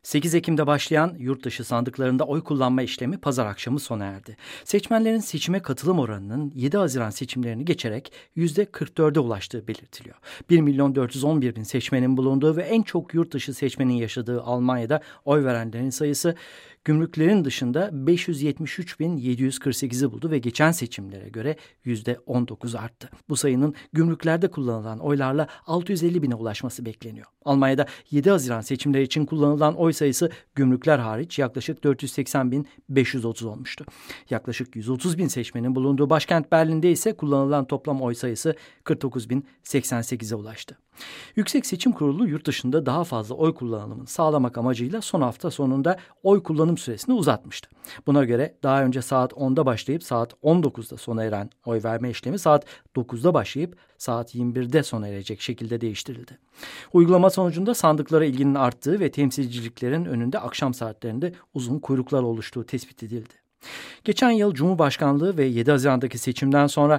8 Ekim'de başlayan yurt dışı sandıklarında oy kullanma işlemi pazar akşamı sona erdi. Seçmenlerin seçime katılım oranının 7 Haziran seçimlerini geçerek %44'e ulaştığı belirtiliyor. 1.411.000 seçmenin bulunduğu ve en çok yurt dışı seçmenin yaşadığı Almanya'da oy verenlerin sayısı gümrüklerin dışında 573.748'i buldu ve geçen seçimlere göre %19 arttı. Bu sayının gümrüklerde kullanılan oylarla 650.000'e ulaşması bekleniyor. Almanya'da 7 Haziran seçimleri için kullanılan oy sayısı gümrükler hariç yaklaşık 480.530 olmuştu. Yaklaşık 130.000 seçmenin bulunduğu başkent Berlin'de ise kullanılan toplam oy sayısı 49.088'e ulaştı. Yüksek Seçim Kurulu yurt dışında daha fazla oy kullanımını sağlamak amacıyla son hafta sonunda oy kullanım süresini uzatmıştı. Buna göre daha önce saat 10'da başlayıp saat 19'da sona eren oy verme işlemi saat 9'da başlayıp saat 21'de sona erecek şekilde değiştirildi. Uygulama sonucunda sandıklara ilginin arttığı ve temsilciliklerin önünde akşam saatlerinde uzun kuyruklar oluştuğu tespit edildi. Geçen yıl Cumhurbaşkanlığı ve 7 Haziran'daki seçimden sonra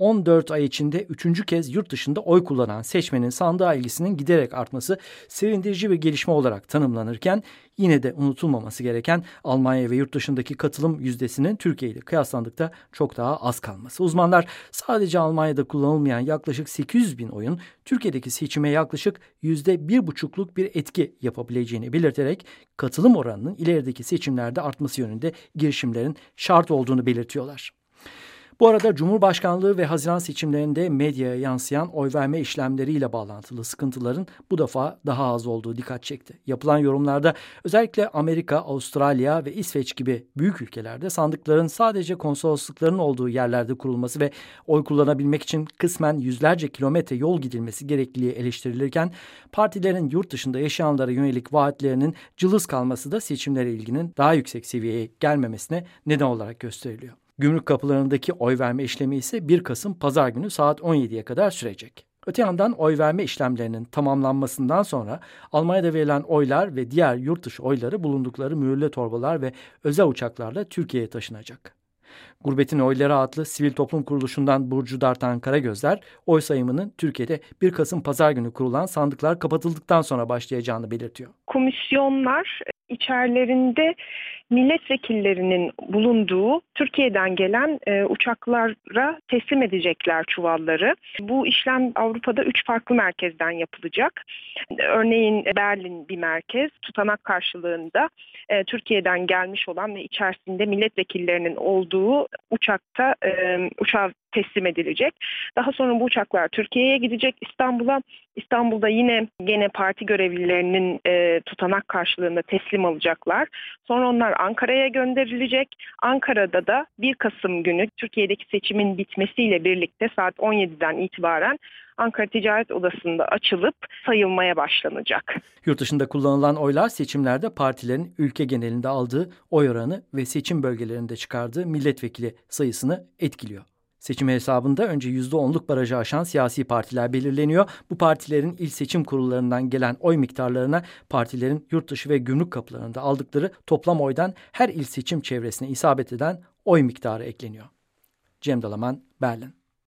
14 ay içinde 3. kez yurt dışında oy kullanan seçmenin sandığa ilgisinin giderek artması sevindirici bir gelişme olarak tanımlanırken yine de unutulmaması gereken Almanya ve yurt dışındaki katılım yüzdesinin Türkiye ile kıyaslandıkta çok daha az kalması. Uzmanlar sadece Almanya'da kullanılmayan yaklaşık 800.000 oyun Türkiye'deki seçime yaklaşık %1,5'luk bir etki yapabileceğini belirterek katılım oranının ilerideki seçimlerde artması yönünde girişimlerin şart olduğunu belirtiyorlar. Bu arada Cumhurbaşkanlığı ve Haziran seçimlerinde medyaya yansıyan oy verme işlemleriyle bağlantılı sıkıntıların bu defa daha az olduğu dikkat çekti. Yapılan yorumlarda özellikle Amerika, Avustralya ve İsveç gibi büyük ülkelerde sandıkların sadece konsoloslukların olduğu yerlerde kurulması ve oy kullanabilmek için kısmen yüzlerce kilometre yol gidilmesi gerekliliği eleştirilirken partilerin yurt dışında yaşayanlara yönelik vaatlerinin cılız kalması da seçimlere ilginin daha yüksek seviyeye gelmemesine neden olarak gösteriliyor. Gümrük kapılarındaki oy verme işlemi ise 1 Kasım Pazar günü saat 17'ye kadar sürecek. Öte yandan oy verme işlemlerinin tamamlanmasından sonra Almanya'da verilen oylar ve diğer yurt dışı oyları bulundukları mühürlü torbalar ve özel uçaklarla Türkiye'ye taşınacak. Gurbetin Oyları adlı sivil toplum kuruluşundan Burcu Dartan Karagözler, oy sayımının Türkiye'de 1 Kasım Pazar günü kurulan sandıklar kapatıldıktan sonra başlayacağını belirtiyor. Komisyonlar içerilerinde milletvekillerinin bulunduğu Türkiye'den gelen uçaklara teslim edecekler çuvalları. Bu işlem Avrupa'da 3 farklı merkezden yapılacak. Örneğin Berlin bir merkez, tutanak karşılığında Türkiye'den gelmiş olan ve içerisinde milletvekillerinin olduğu uçağa teslim edilecek. Daha sonra bu uçaklar Türkiye'ye gidecek, İstanbul'da yine gene parti görevlilerinin tutanak karşılığında teslim alacaklar. Sonra onlar Ankara'ya gönderilecek. Ankara'da da 1 Kasım günü Türkiye'deki seçimin bitmesiyle birlikte saat 17'den itibaren Ankara Ticaret Odası'nda açılıp sayılmaya başlanacak. Yurt dışında kullanılan oylar seçimlerde partilerin ülke genelinde aldığı oy oranı ve seçim bölgelerinde çıkardığı milletvekili sayısını etkiliyor. Seçim hesabında önce %10'luk barajı aşan siyasi partiler belirleniyor. Bu partilerin il seçim kurullarından gelen oy miktarlarına partilerin yurt dışı ve gümrük kapılarında aldıkları toplam oydan her il seçim çevresine isabet eden oy miktarı ekleniyor. Cem Dalaman, Berlin.